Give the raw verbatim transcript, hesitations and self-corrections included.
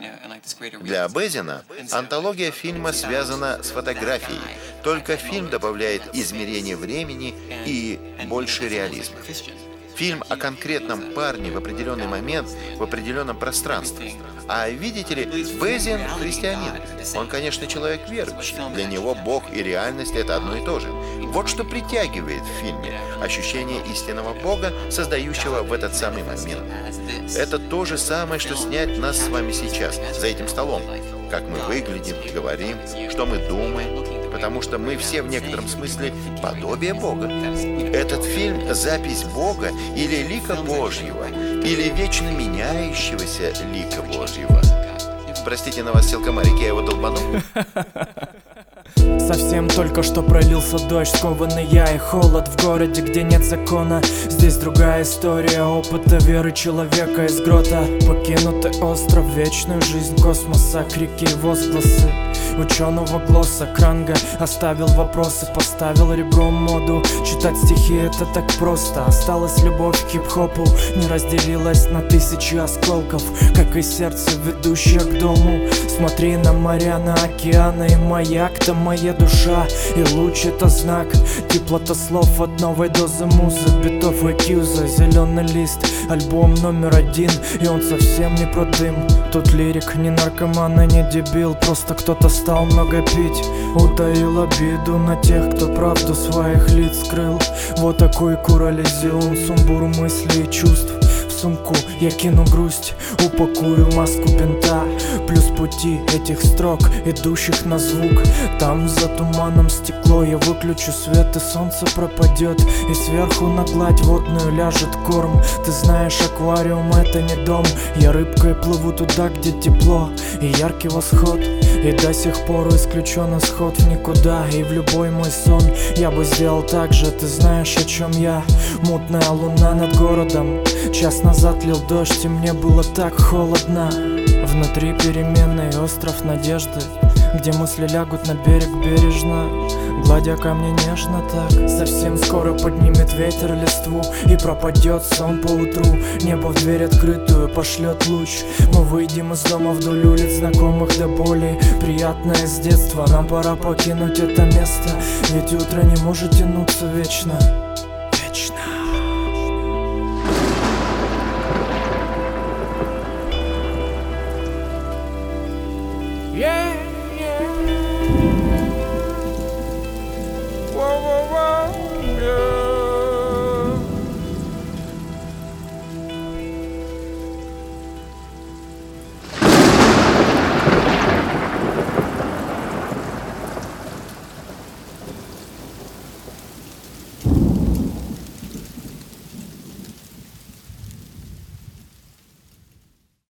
Для Безина антология фильма связана с фотографией, только фильм добавляет измерение времени и больше реализма. Фильм о конкретном парне в определенный момент, в определенном пространстве. А видите ли, Безин христианин. Он, конечно, человек верующий. Для него Бог и реальность — это одно и то же. Вот что притягивает в фильме — ощущение истинного Бога, создающего в этот самый момент. Это то же самое, что снять нас с вами сейчас, за этим столом. Как мы выглядим, говорим, что мы думаем, потому что мы все в некотором смысле подобие Бога. Этот фильм — запись Бога или лика Божьего, или вечно меняющегося лика Божьего. Простите, на вас сел комарик, я его долбанул. Совсем только что пролился дождь, скованный я и холод в городе, где нет закона. Здесь другая история опыта веры человека из грота. Покинутый остров, вечную жизнь космоса, крики и возгласы ученого глосса Кранга оставил вопросы, поставил ребром моду. Читать стихи — это так просто. Осталась любовь к хип-хопу, не разделилась на тысячи осколков, как и сердце, ведущее к дому. Смотри на моря, на океаны, и маяк-то моя душа. И луч — это знак, теплота слов от новой дозы музы, битов и кьюза. Зеленый лист, альбом номер один, и он совсем не про дым. Тут лирик, не наркоман и не дебил, просто кто-то стал много пить, утаил обиду на тех, кто правду своих лиц скрыл. Вот такой курализион, сумбур мыслей и чувств. В сумку я кину грусть, упакую маску бинта, плюс пути этих строк, идущих на звук. Там за туманом стекло, я выключу свет, и солнце пропадет, и сверху на гладь водную ляжет корм. Ты знаешь, аквариум — это не дом. Я рыбкой плыву туда, где тепло и яркий восход, и до сих пор исключен исход в никуда. И в любой мой сон я бы сделал так же. Ты знаешь, о чем я? Мутная луна над городом. Час назад лил дождь, и мне было так холодно. Внутри переменный остров надежды, где мысли лягут на берег бережно, гладя камни нежно так. Совсем скоро поднимет ветер листву, и пропадет сон поутру. Небо в дверь открытую пошлет луч. Мы выйдем из дома вдоль улиц, знакомых до боли, приятное с детства. Нам пора покинуть это место, ведь утро не может тянуться вечно.